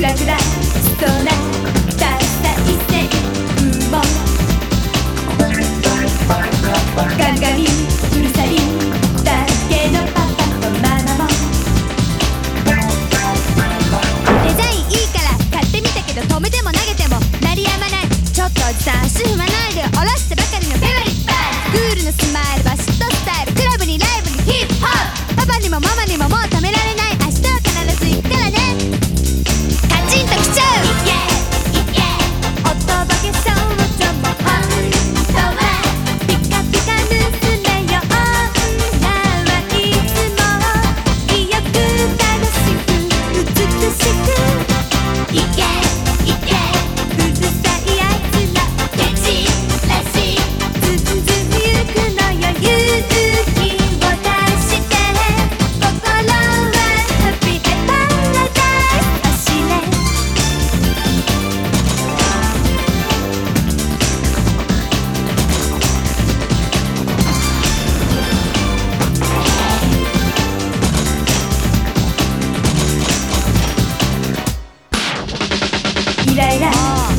ラグラしそうな大一線もガンガンにうるさいだけのパパとママもデザインいいから買ってみたけど止めても投げても鳴りやまない。ちょっとおじさん足踏まないでよ。下ろしたばかりのフェブリッバークールのスマイルバシッとスタイルクラブにライブにヒップホップパパにもママにももう止められない。明日は必ず行くからね。カチンときちゃう。 おとぼけ少女も本当はピカピカ娘よ。女はいつも意欲正しく美しくいけいけうるさいやつらケチらしいずんずんゆくのよ。勇気を出して心はハッピーパラダイス走れ。イライラ